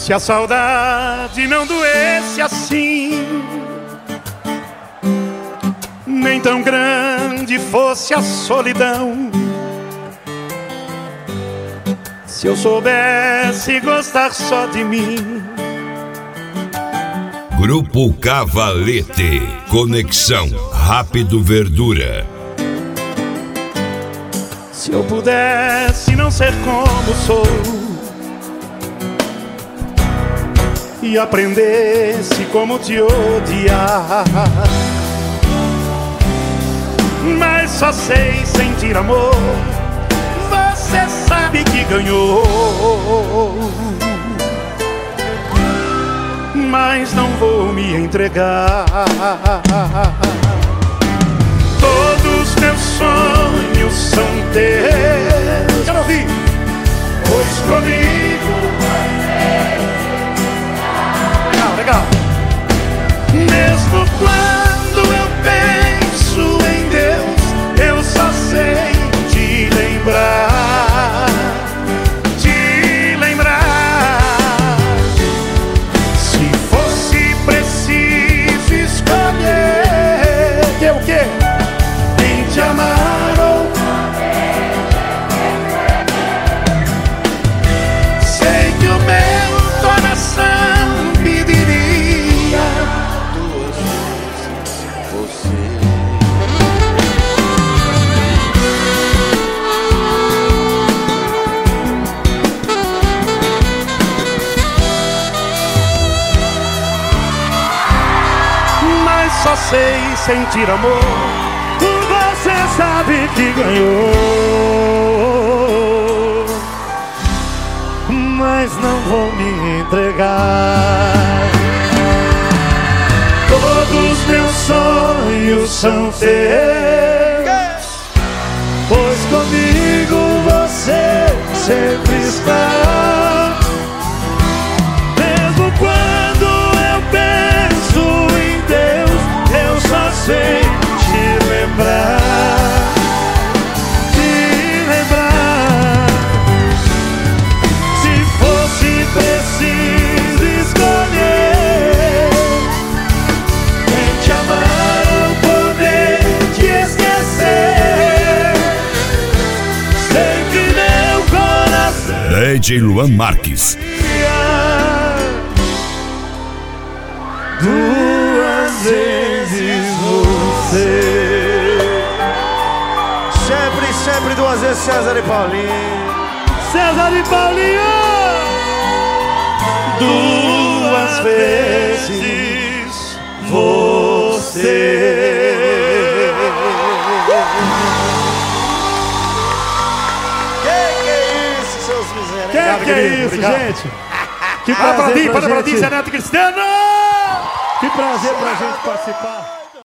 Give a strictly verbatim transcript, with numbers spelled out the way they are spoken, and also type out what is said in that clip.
Se a saudade não doesse assim, nem tão grande fosse a solidão, se eu soubesse gostar só de mim. Grupo Cavalete, Conexão Rápido Verdura. Se eu pudesse não ser como sou e aprendesse como te odiar, mas só sei sentir amor, você sabe que ganhou, mas não vou me entregar. Todos meus sonhos são teus. Quero ouvir. Pois comigo legal, legal. Mesmo quando eu penso em Deus, eu só sei te lembrar, te lembrar. Se fosse preciso escolher, que é o quê? Em te amar ou poder, sei que o meu coração pediria duas vezes você. Mas só sei sentir amor, você sabe que ganhou, mas não vou me entregar. Todos meus sonhos são teus, pois comigo você sempre está. Mesmo quando eu penso em Deus, eu só sei te lembrar, te lembrar. Se fosse preciso escolher em te amar ou poder te esquecer, sei que meu coração D J Luan Marques. Duas vezes você. Sempre, sempre duas vezes César e Paulinho. César e Paulinho. Duas vezes você. Que que é isso, seus miseráveis? Que que é isso, Obrigado. gente? Que prazer, para pra mim, para pra mim, Zé Neto Cristiano! Que prazer pra gente participar.